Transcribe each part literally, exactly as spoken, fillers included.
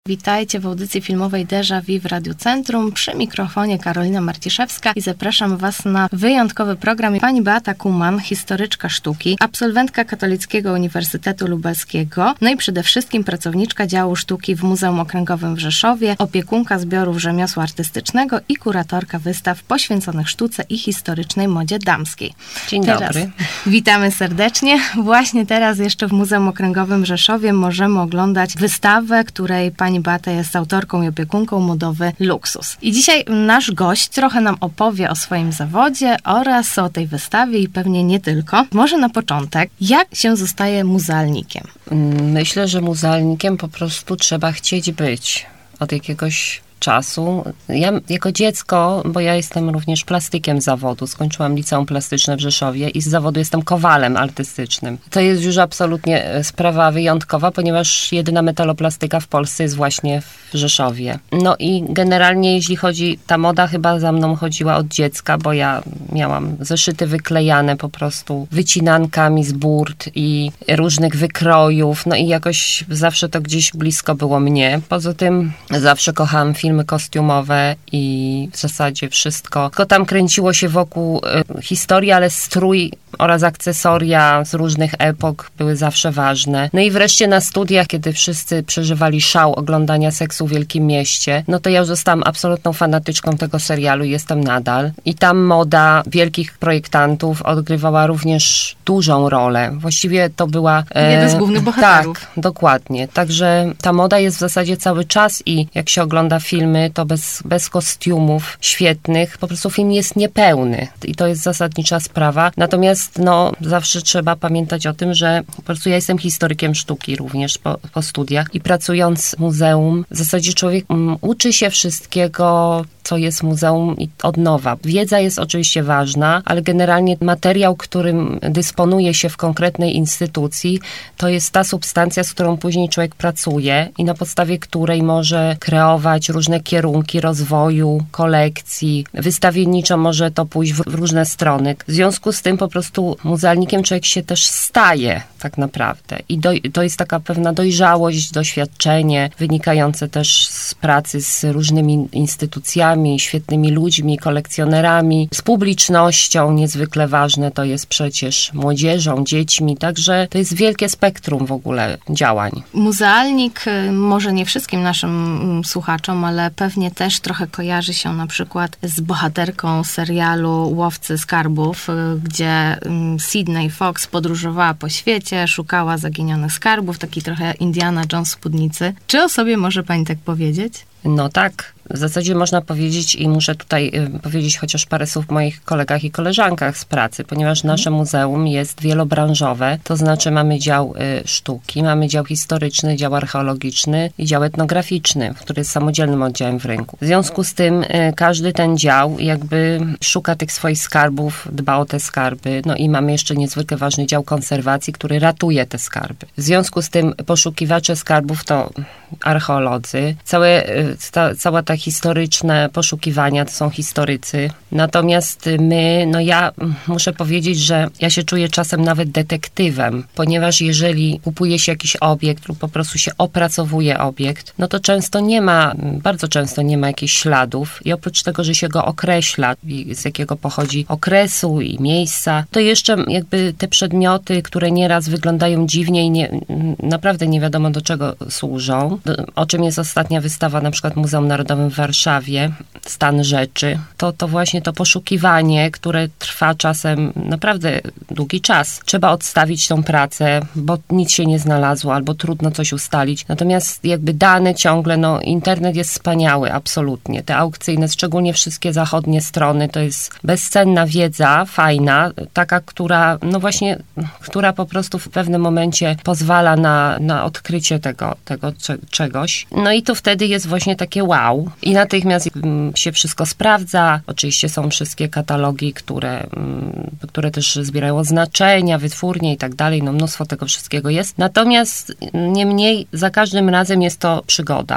Witajcie w audycji filmowej Déjà Vu w Radiu Centrum. Przy mikrofonie Karolina Marciszewska i zapraszam Was na wyjątkowy program. Pani Beata Kuman, historyczka sztuki, absolwentka Katolickiego Uniwersytetu Lubelskiego, no i przede wszystkim pracowniczka działu sztuki w Muzeum Okręgowym w Rzeszowie, opiekunka zbiorów rzemiosła artystycznego i kuratorka wystaw poświęconych sztuce i historycznej modzie damskiej. Dzień teraz dobry. Witamy serdecznie. Właśnie teraz jeszcze w Muzeum Okręgowym w Rzeszowie możemy oglądać wystawę, której pani Beata jest autorką i opiekunką, modowy Luksus. I dzisiaj nasz gość trochę nam opowie o swoim zawodzie oraz o tej wystawie i pewnie nie tylko. Może na początek, jak się zostaje muzealnikiem? Myślę, że muzealnikiem po prostu trzeba chcieć być od jakiegoś czasu. Ja jako dziecko, bo ja jestem również plastykiem z zawodu, skończyłam liceum plastyczne w Rzeszowie i z zawodu jestem kowalem artystycznym. To jest już absolutnie sprawa wyjątkowa, ponieważ jedyna metaloplastyka w Polsce jest właśnie w Rzeszowie. No i generalnie jeśli chodzi, ta moda chyba za mną chodziła od dziecka, bo ja miałam zeszyty wyklejane po prostu wycinankami z burt i różnych wykrojów, no i jakoś zawsze to gdzieś blisko było mnie. Poza tym zawsze kochałam film filmy kostiumowe i w zasadzie wszystko. Tylko tam kręciło się wokół y, historii, ale strój oraz akcesoria z różnych epok były zawsze ważne. No i wreszcie na studiach, kiedy wszyscy przeżywali szał oglądania Seksu w Wielkim Mieście, no to ja już zostałam absolutną fanatyczką tego serialu i jestem nadal. I tam moda wielkich projektantów odgrywała również dużą rolę. Właściwie to była... E, jeden z głównych bohaterów. Tak, dokładnie. Także ta moda jest w zasadzie cały czas i jak się ogląda film, filmy, to bez, bez kostiumów świetnych, po prostu film jest niepełny i to jest zasadnicza sprawa. Natomiast no, zawsze trzeba pamiętać o tym, że po prostu ja jestem historykiem sztuki również po, po studiach i pracując w muzeum, w zasadzie człowiek um, uczy się wszystkiego, co jest muzeum i od nowa. Wiedza jest oczywiście ważna, ale generalnie materiał, którym dysponuje się w konkretnej instytucji, to jest ta substancja, z którą później człowiek pracuje i na podstawie której może kreować różne kierunki rozwoju, kolekcji. Wystawienniczo może to pójść w różne strony. W związku z tym po prostu muzealnikiem człowiek się też staje tak naprawdę. I do, to jest taka pewna dojrzałość, doświadczenie wynikające też z pracy z różnymi instytucjami, świetnymi ludźmi, kolekcjonerami, z publicznością. Niezwykle ważne to jest przecież młodzieżą, dziećmi. Także to jest wielkie spektrum w ogóle działań. Muzealnik, może nie wszystkim naszym słuchaczom, ale pewnie też trochę kojarzy się na przykład z bohaterką serialu Łowcy skarbów, gdzie Sydney Fox podróżowała po świecie, szukała zaginionych skarbów, taki trochę Indiana Jones w spódnicy. Czy o sobie może pani tak powiedzieć? No tak. W zasadzie można powiedzieć i muszę tutaj y, powiedzieć chociaż parę słów o moich kolegach i koleżankach z pracy, ponieważ nasze muzeum jest wielobranżowe, to znaczy mamy dział y, sztuki, mamy dział historyczny, dział archeologiczny i dział etnograficzny, który jest samodzielnym oddziałem w rynku. W związku z tym y, każdy ten dział jakby szuka tych swoich skarbów, dba o te skarby, no i mamy jeszcze niezwykle ważny dział konserwacji, który ratuje te skarby. W związku z tym poszukiwacze skarbów to archeolodzy, całe, y, ta, cała ta historyczne poszukiwania to są historycy. Natomiast my, no ja muszę powiedzieć, że ja się czuję czasem nawet detektywem, ponieważ jeżeli kupuje się jakiś obiekt lub po prostu się opracowuje obiekt, no to często nie ma, bardzo często nie ma jakichś śladów i oprócz tego, że się go określa, z jakiego pochodzi okresu i miejsca, to jeszcze jakby te przedmioty, które nieraz wyglądają dziwnie i nie, naprawdę nie wiadomo do czego służą, o czym jest ostatnia wystawa na przykład w Muzeum Narodowym w Warszawie, Stan rzeczy, to, to właśnie to poszukiwanie, które trwa czasem naprawdę długi czas. Trzeba odstawić tą pracę, bo nic się nie znalazło, albo trudno coś ustalić. Natomiast jakby dane ciągle, no internet jest wspaniały, absolutnie. Te aukcyjne, szczególnie wszystkie zachodnie strony, to jest bezcenna wiedza, fajna, taka, która, no właśnie, która po prostu w pewnym momencie pozwala na, na odkrycie tego, tego czegoś. No i to wtedy jest właśnie takie wow. I natychmiast się wszystko sprawdza. Oczywiście są wszystkie katalogi, które, które też zbierają oznaczenia, wytwórnie i tak dalej. No mnóstwo tego wszystkiego jest. Natomiast niemniej za każdym razem jest to przygoda.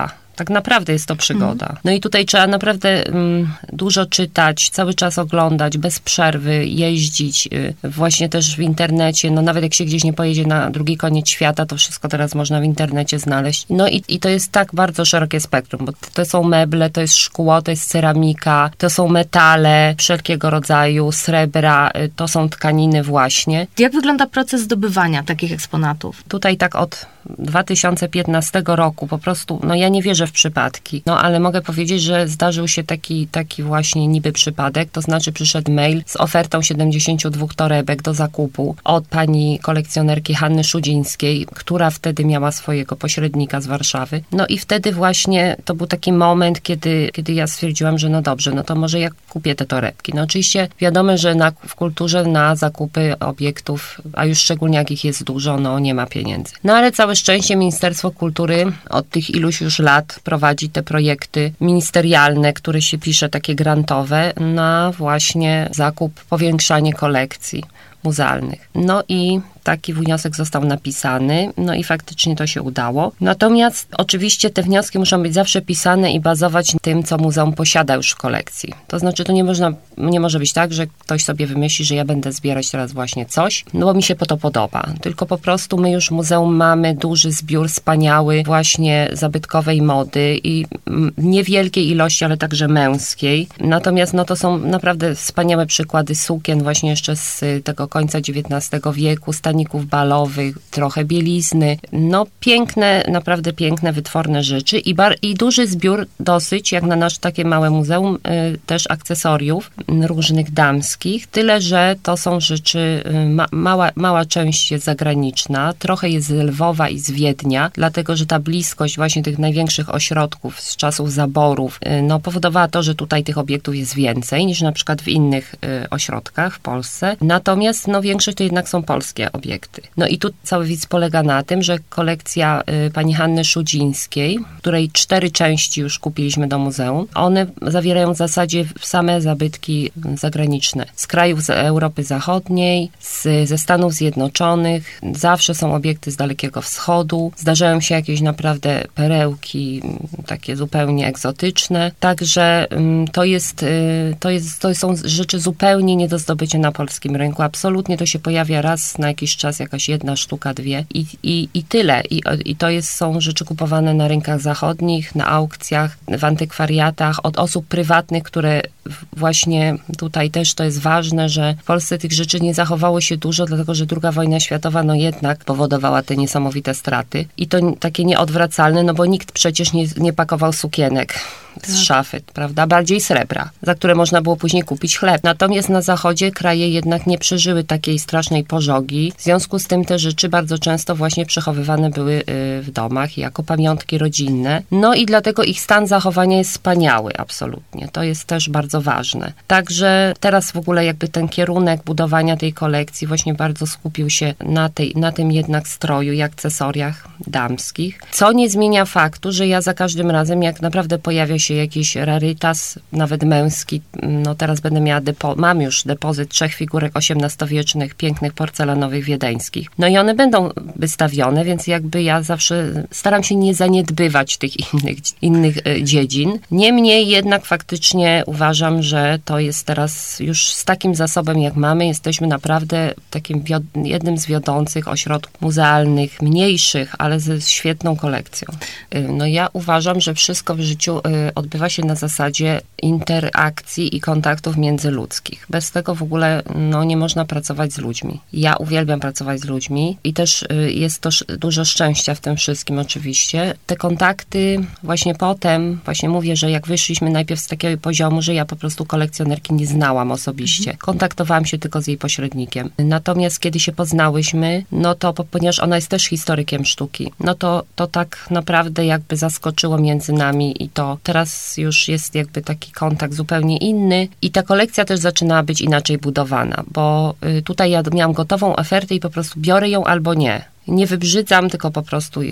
Tak naprawdę jest to przygoda. Mhm. No i tutaj trzeba naprawdę mm, dużo czytać, cały czas oglądać, bez przerwy, jeździć, y, właśnie też w internecie, no nawet jak się gdzieś nie pojedzie na drugi koniec świata, to wszystko teraz można w internecie znaleźć. No i, i to jest tak bardzo szerokie spektrum, bo to są meble, to jest szkło, to jest ceramika, to są metale wszelkiego rodzaju, srebra, y, to są tkaniny właśnie. Jak wygląda proces zdobywania takich eksponatów? Tutaj tak od dwa tysiące piętnastego roku po prostu, no ja nie wierzę w przypadki, no ale mogę powiedzieć, że zdarzył się taki, taki właśnie niby przypadek, to znaczy przyszedł mail z ofertą siedemdziesięciu dwóch torebek do zakupu od pani kolekcjonerki Hanny Szudzińskiej, która wtedy miała swojego pośrednika z Warszawy. No i wtedy właśnie to był taki moment, kiedy, kiedy ja stwierdziłam, że no dobrze, no to może ja kupię te torebki. No oczywiście wiadomo, że na, w kulturze na zakupy obiektów, a już szczególnie jak ich jest dużo, no nie ma pieniędzy. No ale całe szczęście Ministerstwo Kultury od tych iluś już lat prowadzi te projekty ministerialne, które się pisze, takie grantowe, na właśnie zakup, powiększanie kolekcji muzealnych. No i taki wniosek został napisany, no i faktycznie to się udało. Natomiast oczywiście te wnioski muszą być zawsze pisane i bazować na tym, co muzeum posiada już w kolekcji. To znaczy, to nie można, nie może być tak, że ktoś sobie wymyśli, że ja będę zbierać teraz właśnie coś, no bo mi się to podoba. Tylko po prostu my już w muzeum mamy duży zbiór wspaniały właśnie zabytkowej mody i niewielkiej ilości, ale także męskiej. Natomiast no to są naprawdę wspaniałe przykłady sukien właśnie jeszcze z tego końca dziewiętnastego wieku, staników balowych, trochę bielizny. No piękne, naprawdę piękne, wytworne rzeczy i, bar- i duży zbiór dosyć, jak na nasze takie małe muzeum, y, też akcesoriów y, różnych damskich. Tyle, że to są rzeczy, y, ma- mała, mała część jest zagraniczna, trochę jest z Lwowa i z Wiednia, dlatego, że ta bliskość właśnie tych największych ośrodków z czasów zaborów, y, no powodowała to, że tutaj tych obiektów jest więcej niż na przykład w innych y, ośrodkach w Polsce. Natomiast no większość to jednak są polskie obiekty. No i tu cały widz polega na tym, że kolekcja y, pani Hanny Szudzińskiej, której cztery części już kupiliśmy do muzeum, one zawierają w zasadzie same zabytki zagraniczne. Z krajów z Europy Zachodniej, z, ze Stanów Zjednoczonych, zawsze są obiekty z Dalekiego Wschodu, zdarzają się jakieś naprawdę perełki, takie zupełnie egzotyczne, także y, to jest, y, to jest, to są rzeczy zupełnie nie do zdobycia na polskim rynku. Absolutnie to się pojawia raz na jakiś czas, jakaś jedna sztuka, dwie i, i, i tyle. I, I to jest, są rzeczy kupowane na rynkach zachodnich, na aukcjach, w antykwariatach, od osób prywatnych, które właśnie tutaj też to jest ważne, że w Polsce tych rzeczy nie zachowało się dużo, dlatego, że druga wojna światowa no jednak powodowała te niesamowite straty. I to takie nieodwracalne, no bo nikt przecież nie, nie pakował sukienek z szafy, prawda? Bardziej srebra, za które można było później kupić chleb. Natomiast na zachodzie kraje jednak nie przeżyły takiej strasznej pożogi. W związku z tym te rzeczy bardzo często właśnie przechowywane były w domach jako pamiątki rodzinne. No i dlatego ich stan zachowania jest wspaniały, absolutnie. To jest też bardzo ważne. Także teraz w ogóle jakby ten kierunek budowania tej kolekcji właśnie bardzo skupił się na, tej, na tym jednak stroju i akcesoriach damskich, co nie zmienia faktu, że ja za każdym razem, jak naprawdę pojawia się jakiś rarytas, nawet męski, no teraz będę miała, depo- mam już depozyt trzech figurek osiemnastowiecznych, pięknych porcelanowych wiedeńskich. No i one będą wystawione, więc jakby ja zawsze staram się nie zaniedbywać tych innych, innych dziedzin. Niemniej jednak faktycznie uważam, że to jest teraz już z takim zasobem, jak mamy, jesteśmy naprawdę takim wiod- jednym z wiodących ośrodków muzealnych, mniejszych, ale ze świetną kolekcją. No ja uważam, że wszystko w życiu odbywa się na zasadzie interakcji i kontaktów międzyludzkich. Bez tego w ogóle no, nie można pracować z ludźmi. Ja uwielbiam pracować z ludźmi i też jest to dużo szczęścia w tym wszystkim oczywiście. Te kontakty właśnie potem, właśnie mówię, że jak wyszliśmy najpierw z takiego poziomu, że ja po prostu kolekcjonerki nie znałam osobiście. Mhm. Kontaktowałam się tylko z jej pośrednikiem. Natomiast kiedy się poznałyśmy, no to ponieważ ona jest też historykiem sztuki, no to, to tak naprawdę jakby zaskoczyło między nami i to teraz już jest jakby taki kontakt zupełnie inny i ta kolekcja też zaczyna być inaczej budowana, bo tutaj ja miałam gotową ofertę i po prostu biorę ją albo nie. Nie wybrzydzam, tylko po prostu jest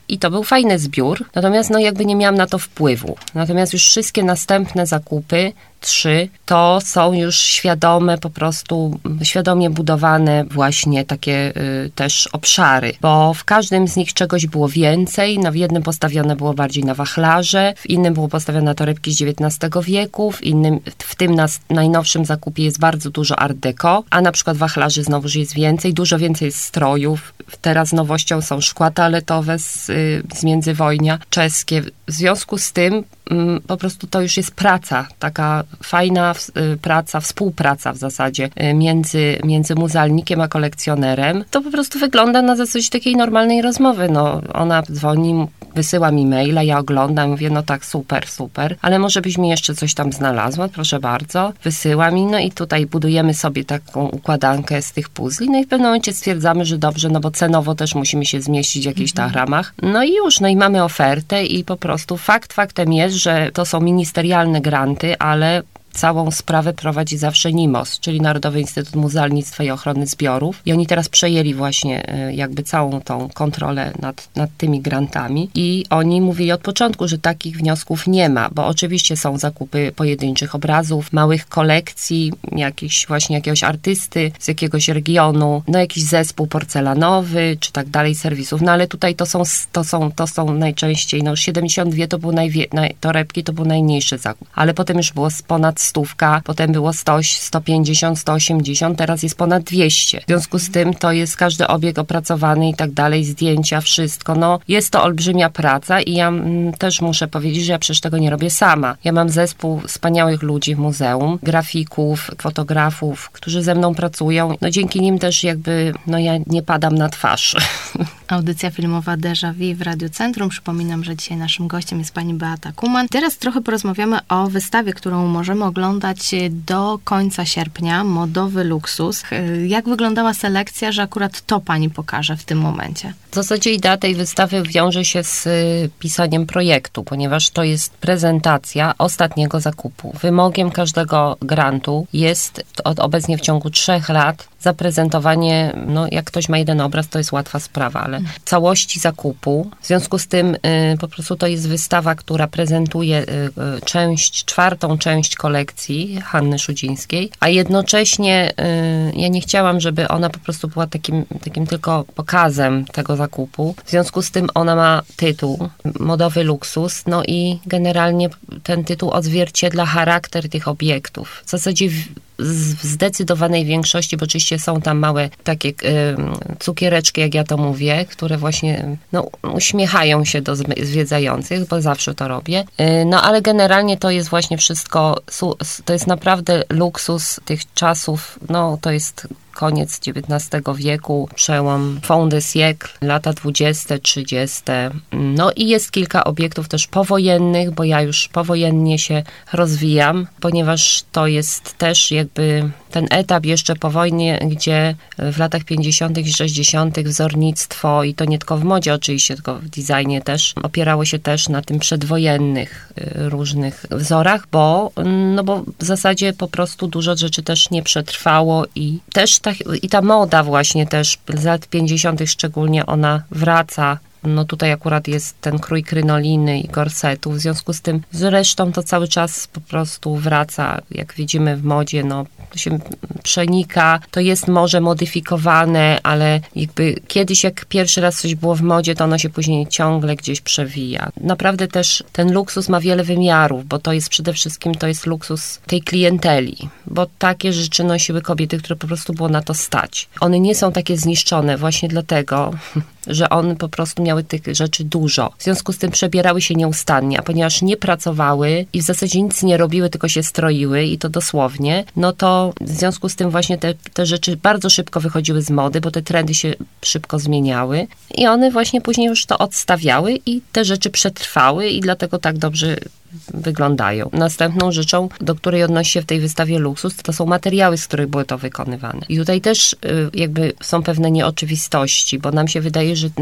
i to był fajny zbiór, natomiast no jakby nie miałam na to wpływu. Natomiast już wszystkie następne zakupy, trzy, to są już świadome, po prostu świadomie budowane właśnie takie y, też obszary, bo w każdym z nich czegoś było więcej, no w jednym postawione było bardziej na wachlarze, w innym było postawione na torebki z dziewiętnastego wieku, w innym, w tym nas, najnowszym zakupie jest bardzo dużo art deco, a na przykład wachlarzy znowuż jest więcej, dużo więcej strojów. Teraz nowością są szkła toaletowe z, y, z międzywojnia, czeskie. W związku z tym y, po prostu to już jest praca, taka fajna y, praca, współpraca w zasadzie y, między, między muzealnikiem a kolekcjonerem. To po prostu wygląda na zasadzie takiej normalnej rozmowy. No, ona dzwoni, wysyła mi maila, ja oglądam, mówię, no tak, super, super, ale może byś mi jeszcze coś tam znalazła, proszę bardzo. Wysyła mi, no i tutaj budujemy sobie taką układankę z tych puzli, no i w pewnym momencie stwierdzamy, że dobrze, no bo cenowo też musimy się zmieścić w jakichś tam ramach. No i już, no i mamy ofertę i po prostu fakt faktem jest, że to są ministerialne granty, ale całą sprawę prowadzi zawsze NIMOS, czyli Narodowy Instytut Muzealnictwa i Ochrony Zbiorów. I oni teraz przejęli właśnie jakby całą tą kontrolę nad, nad tymi grantami i oni mówili od początku, że takich wniosków nie ma, bo oczywiście są zakupy pojedynczych obrazów, małych kolekcji, jakiś właśnie jakiegoś artysty z jakiegoś regionu, no jakiś zespół porcelanowy, czy tak dalej, serwisów, no ale tutaj to są, to są, to są najczęściej, no siedemdziesiąt dwa to były najwie, naj, torebki, to był najmniejszy zakup, ale potem już było ponad stówka, potem było sto, sto pięćdziesiąt, sto osiemdziesiąt, teraz jest ponad dwieście. W związku z tym to jest każdy obiekt opracowany i tak dalej, zdjęcia, wszystko. No, jest to olbrzymia praca i ja m, też muszę powiedzieć, że ja przecież tego nie robię sama. Ja mam zespół wspaniałych ludzi w muzeum, grafików, fotografów, którzy ze mną pracują. No dzięki nim też jakby, no ja nie padam na twarz. Audycja filmowa Déjà Vu w Radiu Centrum. Przypominam, że dzisiaj naszym gościem jest pani Beata Kuman. Teraz trochę porozmawiamy o wystawie, którą możemy oglądać do końca sierpnia. Modowy luksus. Jak wyglądała selekcja, że akurat to pani pokaże w tym momencie? W zasadzie idea tej wystawy wiąże się z pisaniem projektu, ponieważ to jest prezentacja ostatniego zakupu. Wymogiem każdego grantu jest od obecnie w ciągu trzech lat zaprezentowanie, no jak ktoś ma jeden obraz, to jest łatwa sprawa, ale całości zakupu. W związku z tym y, po prostu to jest wystawa, która prezentuje y, y, część, czwartą część kolekcji Hanny Szudzińskiej, a jednocześnie y, ja nie chciałam, żeby ona po prostu była takim, takim tylko pokazem tego zakupu. W związku z tym ona ma tytuł Modowy luksus, no i generalnie ten tytuł odzwierciedla charakter tych obiektów. W zasadzie w, w zdecydowanej większości, bo oczywiście są tam małe takie y, cukiereczki, jak ja to mówię, które właśnie no, uśmiechają się do zwiedzających, bo zawsze to robię. Y, no ale generalnie to jest właśnie wszystko, to jest naprawdę luksus tych czasów, no to jest koniec dziewiętnastego wieku, przełom fin de siècle, lata dwudzieste, trzydzieste. No i jest kilka obiektów też powojennych, bo ja już powojennie się rozwijam, ponieważ to jest też jakby ten etap jeszcze po wojnie, gdzie w latach pięćdziesiątych i sześćdziesiątych wzornictwo, i to nie tylko w modzie oczywiście, tylko w designie też, opierało się też na tym przedwojennych różnych wzorach, bo, no bo w zasadzie po prostu dużo rzeczy też nie przetrwało i też ta, i ta moda właśnie też z lat pięćdziesiątych szczególnie ona wraca. No tutaj akurat jest ten krój krynoliny i gorsetu, w związku z tym zresztą to cały czas po prostu wraca, jak widzimy w modzie, no to się przenika, to jest może modyfikowane, ale jakby kiedyś jak pierwszy raz coś było w modzie, to ono się później ciągle gdzieś przewija. Naprawdę też ten luksus ma wiele wymiarów, bo to jest przede wszystkim, to jest luksus tej klienteli, bo takie rzeczy nosiły kobiety, które po prostu było na to stać. One nie są takie zniszczone właśnie dlatego, że one po prostu miały tych rzeczy dużo. W związku z tym przebierały się nieustannie, a ponieważ nie pracowały i w zasadzie nic nie robiły, tylko się stroiły i to dosłownie, no to w związku z tym właśnie te, te rzeczy bardzo szybko wychodziły z mody, bo te trendy się szybko zmieniały i one właśnie później już to odstawiały i te rzeczy przetrwały i dlatego tak dobrze wyglądają. Następną rzeczą, do której odnosi się w tej wystawie luksus, to są materiały, z których były to wykonywane. I tutaj też y, jakby są pewne nieoczywistości, bo nam się wydaje, że no,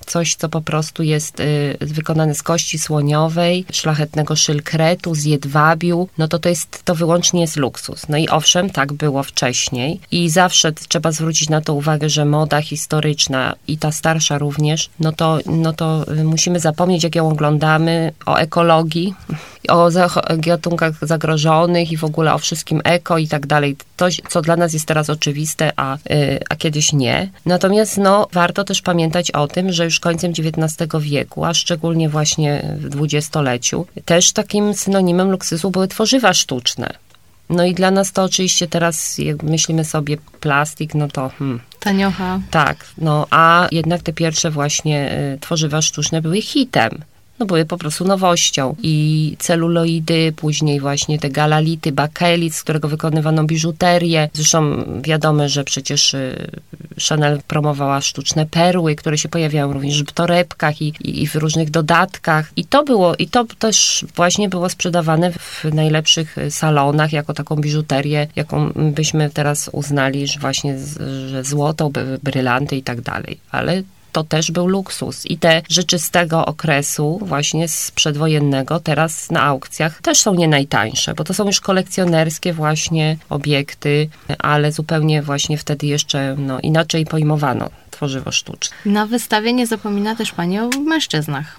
coś, co po prostu jest y, wykonane z kości słoniowej, szlachetnego szylkretu, z jedwabiu, no to to jest, to wyłącznie jest luksus. No i owszem, tak było wcześniej i zawsze trzeba zwrócić na to uwagę, że moda historyczna i ta starsza również, no to, no to musimy zapomnieć, jak ją oglądamy, o ekologii, o gatunkach zagrożonych i w ogóle o wszystkim eko i tak dalej. To, co dla nas jest teraz oczywiste, a, yy, a kiedyś nie. Natomiast no, warto też pamiętać o tym, że już końcem dziewiętnastego wieku, a szczególnie właśnie w dwudziestoleciu, też takim synonimem luksusu były tworzywa sztuczne. No i dla nas to oczywiście teraz, jak myślimy sobie plastik, no to... Hmm. Taniocha. Tak, no a jednak te pierwsze właśnie y, tworzywa sztuczne były hitem. No były po prostu nowością. I celuloidy, później właśnie te galality, bakelit, z którego wykonywano biżuterię. Zresztą wiadomo, że przecież Chanel promowała sztuczne perły, które się pojawiają również w torebkach i, i, i w różnych dodatkach. I to było, i to też właśnie było sprzedawane w najlepszych salonach jako taką biżuterię, jaką byśmy teraz uznali, że właśnie, że złoto, brylanty i tak dalej. Ale to też był luksus. I te rzeczy z tego okresu, właśnie z przedwojennego, teraz na aukcjach też są nie najtańsze, bo to są już kolekcjonerskie właśnie obiekty, ale zupełnie właśnie wtedy jeszcze no, inaczej pojmowano tworzywo sztuczne. Na wystawie nie zapomina też pani o mężczyznach.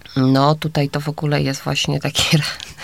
No tutaj to w ogóle jest właśnie taki,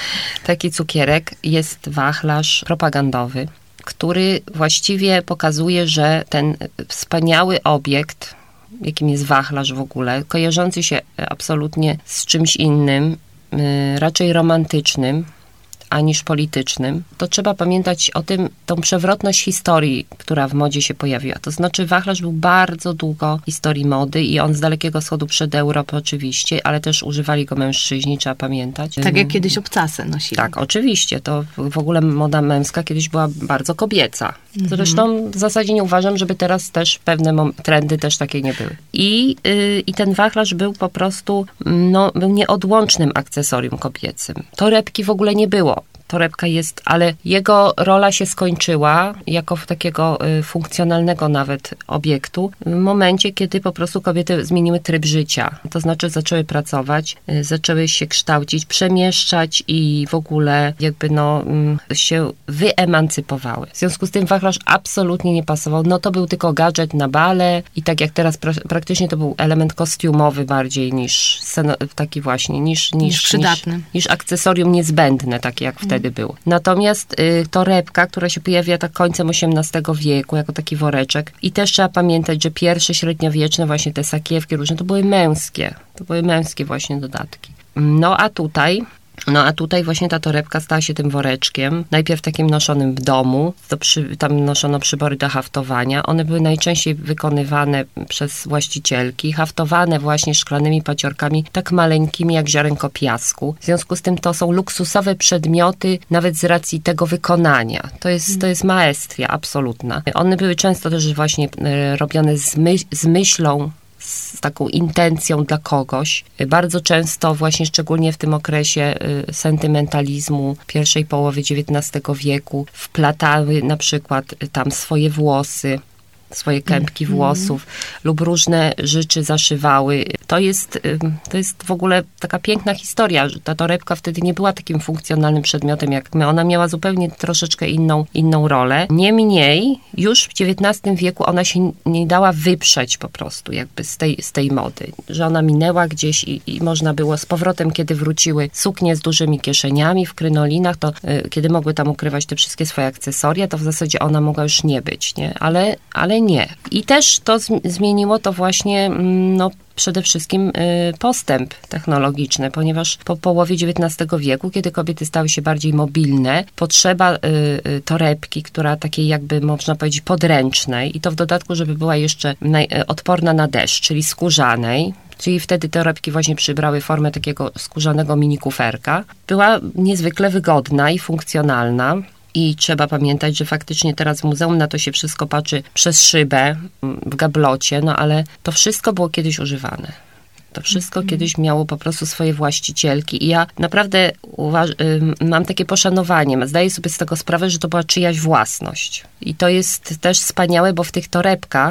taki cukierek. Jest wachlarz propagandowy, który właściwie pokazuje, że ten wspaniały obiekt, jakim jest wachlarz w ogóle, kojarzący się absolutnie z czymś innym, raczej romantycznym, aniż politycznym, to trzeba pamiętać o tym, tą przewrotność historii, która w modzie się pojawiła. To znaczy wachlarz był bardzo długo w historii mody i on z Dalekiego Wschodu przed Europę oczywiście, ale też używali go mężczyźni, trzeba pamiętać. Tak jak kiedyś obcasy nosili. Tak, oczywiście. To w ogóle moda męska kiedyś była bardzo kobieca. Zresztą w zasadzie nie uważam, żeby teraz też pewne trendy też takie nie były. I, yy, i ten wachlarz był po prostu, no, był nieodłącznym akcesorium kobiecym. Torebki w ogóle nie było. Torebka jest, ale jego rola się skończyła jako takiego y, funkcjonalnego nawet obiektu w momencie, kiedy po prostu kobiety zmieniły tryb życia. To znaczy zaczęły pracować, y, zaczęły się kształcić, przemieszczać i w ogóle jakby no y, się wyemancypowały. W związku z tym wachlarz absolutnie nie pasował. No to był tylko gadżet na bale i tak jak teraz pra- praktycznie to był element kostiumowy bardziej niż sceno- taki właśnie, niż, niż, niż przydatny. Niż, niż akcesorium niezbędne, takie jak wtedy było. Natomiast y, torebka, która się pojawia tak końcem osiemnastego wieku, jako taki woreczek i też trzeba pamiętać, że pierwsze średniowieczne właśnie te sakiewki różne, to były męskie. To były męskie właśnie dodatki. No a tutaj No a tutaj właśnie ta torebka stała się tym woreczkiem, najpierw takim noszonym w domu, to przy, tam noszono przybory do haftowania. One były najczęściej wykonywane przez właścicielki, haftowane właśnie szklanymi paciorkami, tak maleńkimi jak ziarenko piasku. W związku z tym to są luksusowe przedmioty, nawet z racji tego wykonania. To jest, to jest maestria absolutna. One były często też właśnie robione z, my, z myślą, z taką intencją dla kogoś. Bardzo często właśnie szczególnie w tym okresie y, sentymentalizmu pierwszej połowy dziewiętnastego wieku wplatały na przykład y, tam swoje włosy, swoje kępki mm. włosów lub różne rzeczy zaszywały. To jest, to jest w ogóle taka piękna historia, że ta torebka wtedy nie była takim funkcjonalnym przedmiotem jak my. Ona miała zupełnie troszeczkę inną, inną rolę. Niemniej już w dziewiętnastym wieku ona się nie dała wyprzeć po prostu jakby z tej, z tej mody. Że ona minęła gdzieś i, i można było z powrotem, kiedy wróciły suknie z dużymi kieszeniami w krynolinach, to y, kiedy mogły tam ukrywać te wszystkie swoje akcesoria, to w zasadzie ona mogła już nie być, nie? Ale, ale nie. I też to zmieniło to właśnie, no, przede wszystkim y, postęp technologiczny, ponieważ po połowie dziewiętnastego wieku, kiedy kobiety stały się bardziej mobilne, potrzeba y, y, torebki, która takiej jakby, można powiedzieć, podręcznej i to w dodatku, żeby była jeszcze naj, y, odporna na deszcz, czyli skórzanej, czyli wtedy torebki właśnie przybrały formę takiego skórzanego mini kuferka, była niezwykle wygodna i funkcjonalna. I trzeba pamiętać, że faktycznie teraz w muzeum na to się wszystko patrzy przez szybę w gablocie, no ale to wszystko było kiedyś używane. To wszystko mm. kiedyś miało po prostu swoje właścicielki i ja naprawdę uważ- mam takie poszanowanie, zdaję sobie z tego sprawę, że to była czyjaś własność. I to jest też wspaniałe, bo w tych torebkach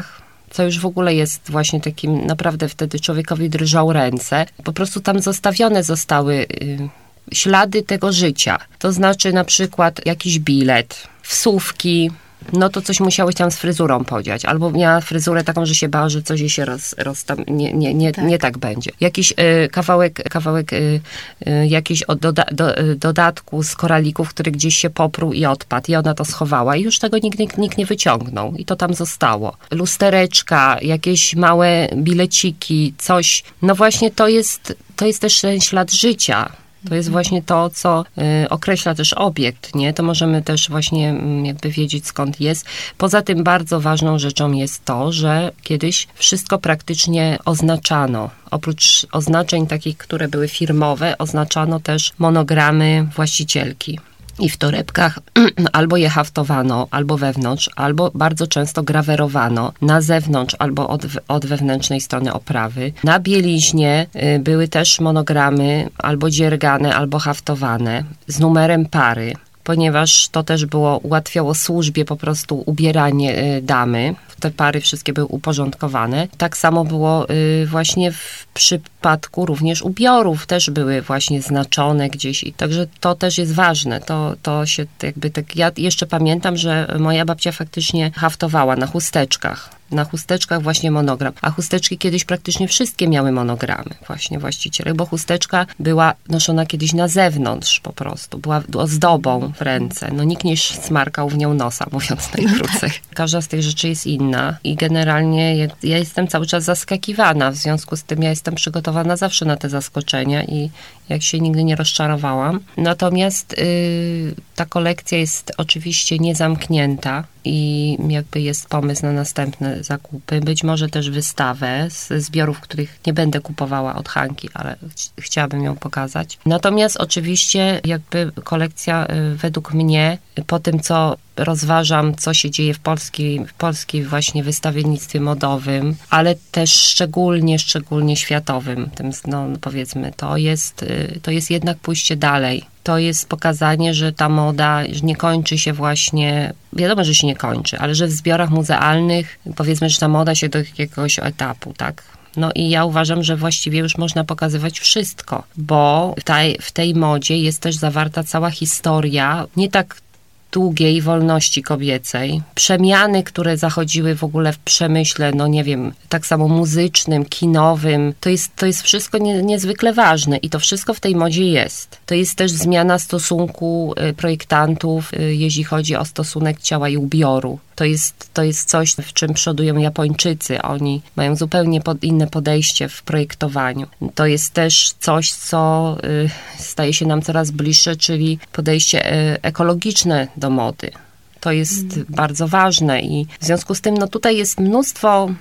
co już w ogóle jest właśnie takim, naprawdę wtedy człowiekowi drżą ręce. Po prostu tam zostawione zostały y, ślady tego życia. To znaczy na przykład jakiś bilet, wsówki, no to coś musiałeś tam z fryzurą podziać. Albo miała fryzurę taką, że się bała, że coś jej się roz, roz tam, nie, nie, nie, tak. nie tak będzie. Jakiś y, kawałek, kawałek y, y, jakiś od doda, do, y, dodatku z koralików, który gdzieś się popruł i odpadł. I ona to schowała i już tego nikt, nikt, nikt nie wyciągnął. I to tam zostało. Lustereczka, jakieś małe bileciki, coś. No właśnie to jest, to jest też ten ślad życia. To jest właśnie to, co y, określa też obiekt, nie? To możemy też właśnie y, jakby wiedzieć, skąd jest. Poza tym bardzo ważną rzeczą jest to, że kiedyś wszystko praktycznie oznaczano. Oprócz oznaczeń takich, które były firmowe, oznaczano też monogramy właścicielki. I w torebkach albo je haftowano, albo wewnątrz, albo bardzo często grawerowano na zewnątrz, albo od, od wewnętrznej strony oprawy. Na bieliźnie y, były też monogramy albo dziergane, albo haftowane z numerem pary, ponieważ to też było, ułatwiało służbie po prostu ubieranie y, damy. Te pary wszystkie były uporządkowane. Tak samo było y, właśnie w przypadku również ubiorów, też były właśnie znaczone gdzieś. I także to też jest ważne. To, to się jakby tak, ja jeszcze pamiętam, że moja babcia faktycznie haftowała na chusteczkach. Na chusteczkach właśnie monogram. A chusteczki kiedyś praktycznie wszystkie miały monogramy właśnie właściciele, bo chusteczka była noszona kiedyś na zewnątrz po prostu. Była ozdobą w ręce. No nikt nie smarkał w nią nosa, mówiąc najkrócej. Każda z tych rzeczy jest inna i generalnie ja, ja jestem cały czas zaskakiwana. W związku z tym ja jestem przygotowana zawsze na te zaskoczenia i jak się nigdy nie rozczarowałam. Natomiast yy, ta kolekcja jest oczywiście niezamknięta i jakby jest pomysł na następne zakupy. Być może też wystawę z zbiorów, których nie będę kupowała od Hanki, ale ch- chciałabym ją pokazać. Natomiast oczywiście jakby kolekcja yy, według mnie, po tym co rozważam, co się dzieje w polskiej, w polskiej właśnie wystawiennictwie modowym, ale też szczególnie, szczególnie światowym, tym, no powiedzmy, to jest, to jest jednak pójście dalej. To jest pokazanie, że ta moda że nie kończy się właśnie, wiadomo, że się nie kończy, ale że w zbiorach muzealnych, powiedzmy, że ta moda się do jakiegoś etapu, tak? No i ja uważam, że właściwie już można pokazywać wszystko, bo w tej, w tej modzie jest też zawarta cała historia, nie tak długiej wolności kobiecej, przemiany, które zachodziły w ogóle w przemyśle, no nie wiem, tak samo muzycznym, kinowym, to jest, to jest wszystko nie, niezwykle ważne i to wszystko w tej modzie jest. To jest też zmiana stosunku projektantów, jeśli chodzi o stosunek ciała i ubioru. To jest, to jest coś, w czym przodują Japończycy. Oni mają zupełnie pod, inne podejście w projektowaniu. To jest też coś, co y, staje się nam coraz bliższe, czyli podejście y, ekologiczne do mody. To jest mm. bardzo ważne i w związku z tym, no tutaj jest mnóstwo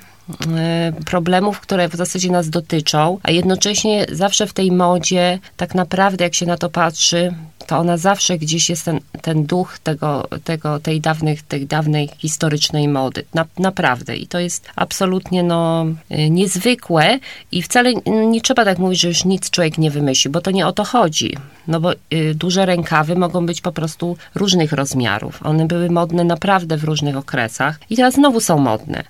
y, problemów, które w zasadzie nas dotyczą, a jednocześnie zawsze w tej modzie, tak naprawdę jak się na to patrzy, to ona zawsze gdzieś jest ten, ten duch tego, tego, tej, dawnych, tej dawnej historycznej mody. Na, naprawdę. I to jest absolutnie no, niezwykłe i wcale nie trzeba tak mówić, że już nic człowiek nie wymyśli, bo to nie o to chodzi. No bo y, duże rękawy mogą być po prostu różnych rozmiarów. One były modne naprawdę w różnych okresach i teraz znowu są modne.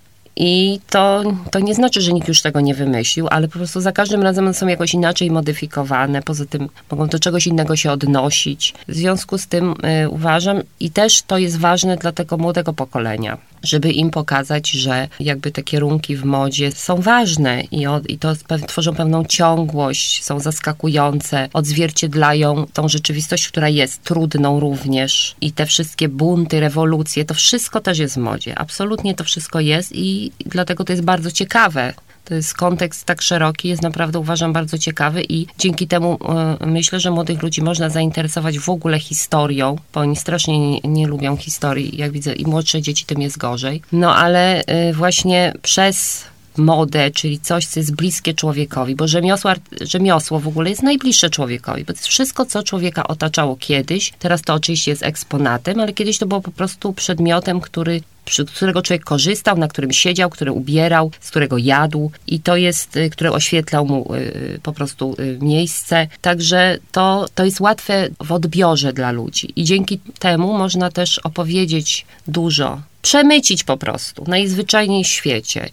I to, to nie znaczy, że nikt już tego nie wymyślił, ale po prostu za każdym razem one są jakoś inaczej modyfikowane, poza tym mogą do czegoś innego się odnosić. W związku z tym y, uważam, i też to jest ważne dla tego młodego pokolenia, żeby im pokazać, że jakby te kierunki w modzie są ważne i, od, i to pe- tworzą pewną ciągłość, są zaskakujące, odzwierciedlają tą rzeczywistość, która jest trudną również i te wszystkie bunty, rewolucje, to wszystko też jest w modzie. Absolutnie to wszystko jest i I dlatego to jest bardzo ciekawe. To jest kontekst tak szeroki, jest naprawdę, uważam, bardzo ciekawy i dzięki temu y, myślę, że młodych ludzi można zainteresować w ogóle historią, bo oni strasznie nie, nie lubią historii, jak widzę, i młodsze dzieci, tym jest gorzej. No ale y, właśnie przez modę, czyli coś, co jest bliskie człowiekowi, bo rzemiosło, rzemiosło w ogóle jest najbliższe człowiekowi, bo to jest wszystko, co człowieka otaczało kiedyś. Teraz to oczywiście jest eksponatem, ale kiedyś to było po prostu przedmiotem, który z którego człowiek korzystał, na którym siedział, który ubierał, z którego jadł i to jest, który oświetlał mu y, po prostu y, miejsce. Także to, to jest łatwe w odbiorze dla ludzi i dzięki temu można też opowiedzieć dużo, przemycić po prostu najzwyczajniej w świecie.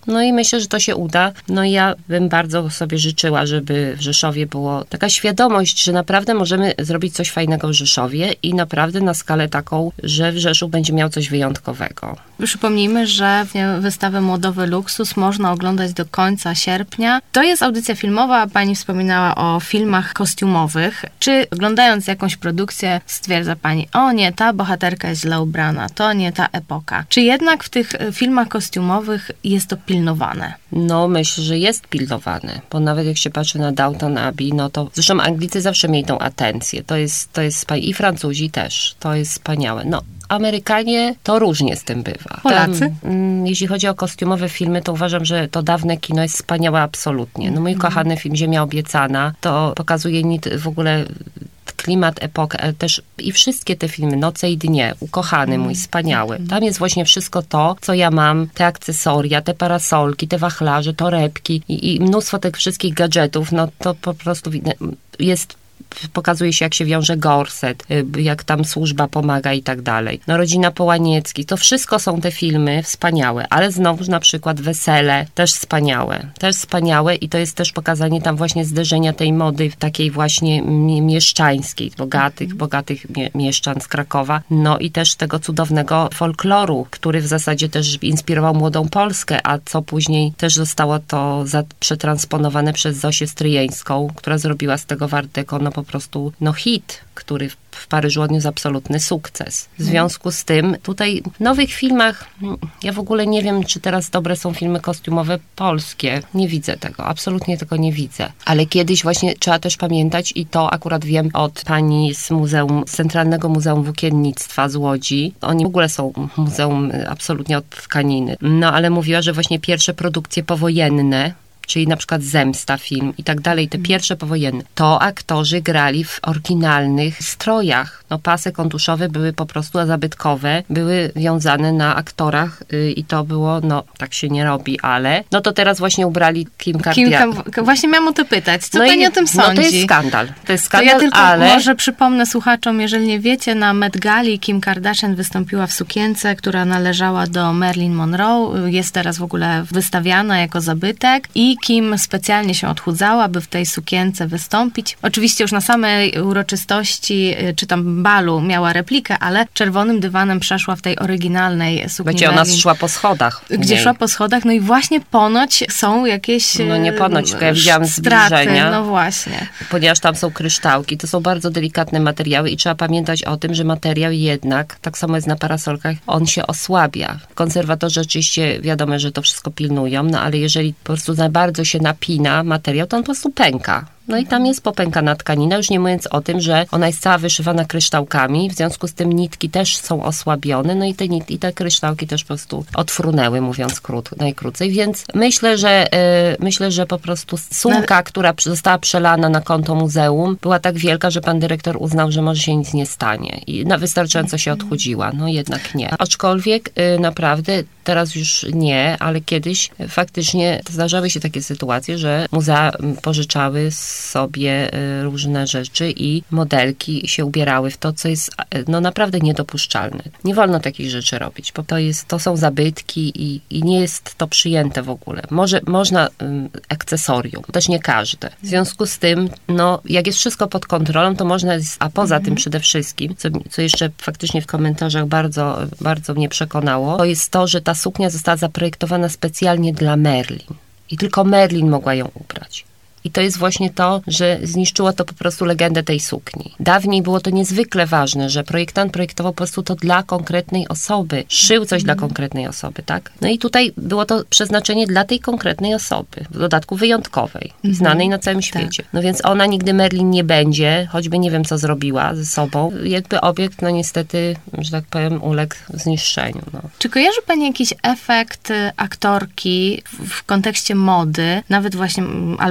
No i myślę, że to się uda. No i ja bym bardzo sobie życzyła, żeby w Rzeszowie było taka świadomość, że naprawdę możemy zrobić coś fajnego w Rzeszowie i naprawdę na skalę taką, że w Rzeszów będzie miał coś wyjątkowego. Przypomnijmy, że wystawę Młodowy Luksus można oglądać do końca sierpnia. To jest audycja filmowa, pani wspominała o filmach kostiumowych. Czy oglądając jakąś produkcję stwierdza pani, o nie, ta bohaterka jest źle ubrana, to nie ta epoka. Czy jednak w tych filmach kostiumowych jest to pilnowane? No myślę, że jest pilnowane, bo nawet jak się patrzy na Downton Abbey, no to zresztą Anglicy zawsze mieli tą atencję. To jest, to jest i Francuzi też. To jest wspaniałe. No Amerykanie to różnie z tym bywa. Polacy? Tam, jeśli chodzi o kostiumowe filmy, to uważam, że to dawne kino jest wspaniałe absolutnie. No mój mm. kochany film Ziemia obiecana, to pokazuje w ogóle klimat, epokę, ale też i wszystkie te filmy, Noce i dnie, ukochany mój, wspaniały. Tam jest właśnie wszystko to, co ja mam, te akcesoria, te parasolki, te wachlarze, torebki i, i mnóstwo tych wszystkich gadżetów, no to po prostu jest, pokazuje się, jak się wiąże gorset, jak tam służba pomaga i tak dalej. No Rodzina Połaniecki, to wszystko są te filmy wspaniałe, ale znowuż na przykład Wesele, też wspaniałe. Też wspaniałe i to jest też pokazanie tam właśnie zderzenia tej mody takiej właśnie mieszczańskiej, bogatych, mhm. bogatych mie- mieszczan z Krakowa. No i też tego cudownego folkloru, który w zasadzie też inspirował Młodą Polskę, a co później też zostało to za- przetransponowane przez Zosię Stryjeńską, która zrobiła z tego Art Deco no po prostu no hit, który w, w Paryżu odniósł absolutny sukces. W związku z tym tutaj w nowych filmach, ja w ogóle nie wiem, czy teraz dobre są filmy kostiumowe polskie. Nie widzę tego, absolutnie tego nie widzę. Ale kiedyś właśnie trzeba też pamiętać i to akurat wiem od pani z Muzeum, z Centralnego Muzeum Włókiennictwa z Łodzi. Oni w ogóle są muzeum absolutnie od tkaniny. No ale mówiła, że właśnie pierwsze produkcje powojenne, czyli na przykład Zemsta film i tak dalej, te pierwsze powojenne, to aktorzy grali w oryginalnych strojach. No pasy kontuszowe były po prostu zabytkowe, były wiązane na aktorach yy, i to było, no tak się nie robi, ale no to teraz właśnie ubrali Kim Kardashian. Kim, właśnie miałam o to pytać, co no pani i, o tym sądzi? No to jest skandal. To jest skandal, to ja tylko ale... może przypomnę słuchaczom, jeżeli nie wiecie, na Met Gali Kim Kardashian wystąpiła w sukience, która należała do Marilyn Monroe, jest teraz w ogóle wystawiana jako zabytek i Kim specjalnie się odchudzała, by w tej sukience wystąpić. Oczywiście już na samej uroczystości, czy tam balu miała replikę, ale czerwonym dywanem przeszła w tej oryginalnej sukni. Gdzie ona szła po schodach. Gdzie szła po schodach, no i właśnie ponoć są jakieś No nie ponoć, tylko ja widziałam straty, zbliżenia. no właśnie. Ponieważ tam są kryształki, to są bardzo delikatne materiały i trzeba pamiętać o tym, że materiał jednak, tak samo jest na parasolkach, on się osłabia. Konserwatorzy oczywiście wiadomo, że to wszystko pilnują, no ale jeżeli po prostu za bardzo się napina materiał, to on po prostu pęka. No i tam jest popękana tkanina, już nie mówiąc o tym, że ona jest cała wyszywana kryształkami, w związku z tym nitki też są osłabione, no i te, nit- i te kryształki też po prostu odfrunęły, mówiąc krót, najkrócej, więc myślę, że yy, myślę, że po prostu sumka, która została przelana na konto muzeum, była tak wielka, że pan dyrektor uznał, że może się nic nie stanie i na wystarczająco się odchudziła, no jednak nie. Aczkolwiek yy, naprawdę teraz już nie, ale kiedyś faktycznie zdarzały się takie sytuacje, że muzea pożyczały sobie różne rzeczy i modelki się ubierały w to, co jest no naprawdę niedopuszczalne. Nie wolno takich rzeczy robić, bo to jest, to są zabytki i, i nie jest to przyjęte w ogóle. Może, można um, akcesorium, też nie każde. W związku z tym, no jak jest wszystko pod kontrolą, to można, a poza mhm. tym przede wszystkim, co, co jeszcze faktycznie w komentarzach bardzo, bardzo mnie przekonało, to jest to, że ta suknia została zaprojektowana specjalnie dla Marilyn. I tylko Marilyn mogła ją ubrać. I to jest właśnie to, że zniszczyło to po prostu legendę tej sukni. Dawniej było to niezwykle ważne, że projektant projektował po prostu to dla konkretnej osoby. Szył coś mm. dla konkretnej osoby, tak? No i tutaj było to przeznaczenie dla tej konkretnej osoby. W dodatku wyjątkowej. Mm. Znanej na całym świecie. Tak. No więc ona nigdy Marilyn nie będzie, choćby nie wiem, co zrobiła ze sobą. Jakby obiekt, no niestety, że tak powiem, uległ zniszczeniu. No. Czy kojarzy pani jakiś efekt aktorki w, w kontekście mody, nawet właśnie albo z filmu,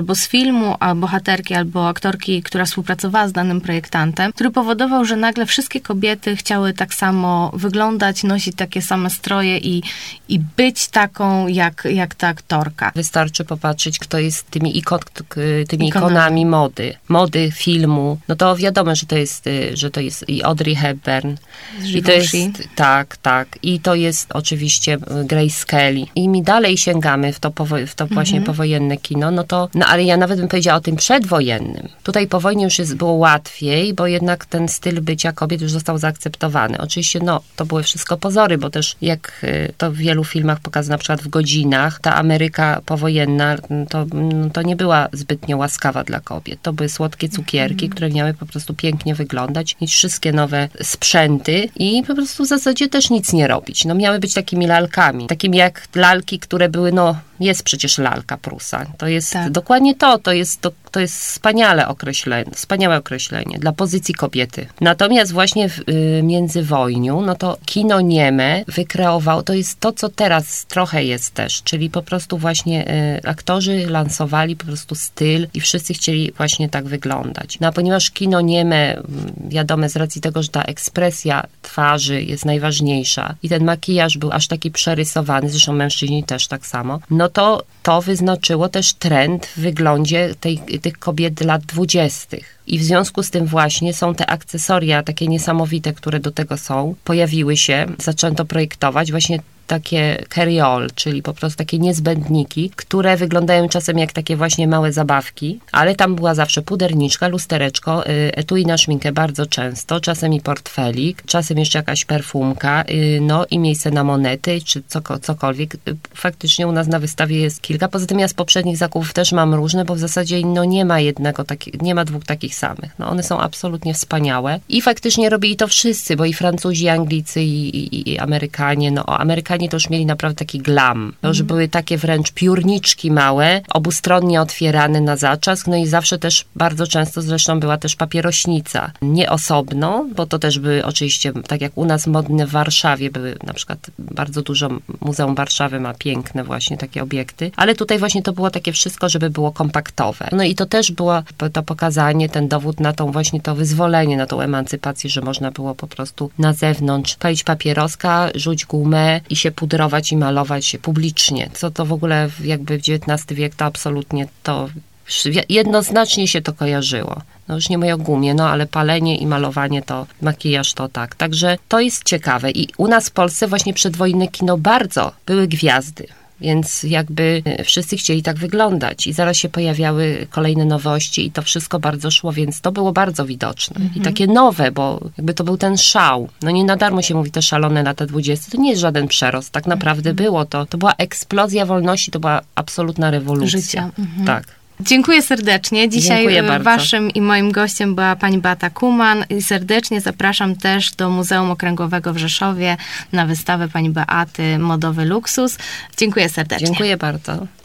filmu, a bohaterki albo aktorki, która współpracowała z danym projektantem, który powodował, że nagle wszystkie kobiety chciały tak samo wyglądać, nosić takie same stroje i, i być taką jak, jak ta aktorka. Wystarczy popatrzeć, kto jest tymi, ikon, tymi ikonami mody, mody, filmu. No to wiadomo, że to jest, że to jest i Audrey Hepburn. I to jest, tak, tak. I to jest oczywiście Grace Kelly. I mi dalej sięgamy w to, powo- w to właśnie mhm. powojenne kino, no to, no ale ja nawet bym powiedziała o tym przedwojennym. Tutaj po wojnie już jest, było łatwiej, bo jednak ten styl bycia kobiet już został zaakceptowany. Oczywiście, no, to były wszystko pozory, bo też jak to w wielu filmach pokazano, na przykład w Godzinach, ta Ameryka powojenna, to, to nie była zbytnio łaskawa dla kobiet. To były słodkie cukierki, mhm. które miały po prostu pięknie wyglądać, mieć wszystkie nowe sprzęty i po prostu w zasadzie też nic nie robić. No miały być takimi lalkami. Takimi jak lalki, które były, no jest przecież lalka Prusa. To jest tak. dokładnie to. To jest, to, to jest wspaniale określenie, wspaniałe określenie dla pozycji kobiety. Natomiast właśnie w y, międzywojniu, no to kino nieme wykreowało, to jest to, co teraz trochę jest też, czyli po prostu właśnie y, aktorzy lansowali po prostu styl i wszyscy chcieli właśnie tak wyglądać. No a ponieważ kino nieme, wiadomo, z racji tego, że ta ekspresja twarzy jest najważniejsza i ten makijaż był aż taki przerysowany, zresztą mężczyźni też tak samo, no to to wyznaczyło też trend w wyglądzie tej, tych kobiet lat dwudziestych. I w związku z tym właśnie są te akcesoria takie niesamowite, które do tego są, pojawiły się, zaczęto projektować właśnie takie carry-all, czyli po prostu takie niezbędniki, które wyglądają czasem jak takie właśnie małe zabawki, ale tam była zawsze puderniczka, lustereczko, etui na szminkę bardzo często, czasem i portfelik, czasem jeszcze jakaś perfumka, no i miejsce na monety, czy cokolwiek. Faktycznie u nas na wystawie jest kilka. Poza tym ja z poprzednich zakupów też mam różne, bo w zasadzie no nie ma jednego, taki, nie ma dwóch takich samych. No one są absolutnie wspaniałe i faktycznie robili to wszyscy, bo i Francuzi, i Anglicy, i, i, i Amerykanie, no Amerykanie to już mieli naprawdę taki glam. To już mm. były takie wręcz piórniczki małe, obustronnie otwierane na zaczask, no i zawsze też bardzo często zresztą była też papierośnica. Nie osobno, bo to też były oczywiście, tak jak u nas modne w Warszawie, były na przykład bardzo dużo, Muzeum Warszawy ma piękne właśnie takie obiekty, ale tutaj właśnie to było takie wszystko, żeby było kompaktowe. No i to też było to pokazanie, ten dowód na tą właśnie to wyzwolenie, na tą emancypację, że można było po prostu na zewnątrz palić papieroska, rzuć gumę i się pudrować i malować się publicznie. Co to w ogóle jakby w dziewiętnasty wiek to absolutnie to jednoznacznie się to kojarzyło. No już nie mówię o gumie, no ale palenie i malowanie to, makijaż to tak. Także to jest ciekawe i u nas w Polsce właśnie przedwojenne kino bardzo były gwiazdy. Więc jakby wszyscy chcieli tak wyglądać i zaraz się pojawiały kolejne nowości i to wszystko bardzo szło, więc to było bardzo widoczne. Mm-hmm. I takie nowe, bo jakby to był ten szał. No nie na darmo się mówi te szalone lata dwudzieste. To nie jest żaden przerost. Tak naprawdę mm-hmm. było to. To była eksplozja wolności, to była absolutna rewolucja. Życia. Mm-hmm. Tak. Dziękuję serdecznie. Dzisiaj waszym i moim gościem była pani Beata Kuman i serdecznie zapraszam też do Muzeum Okręgowego w Rzeszowie na wystawę pani Beaty Modowy Luksus. Dziękuję serdecznie. Dziękuję bardzo.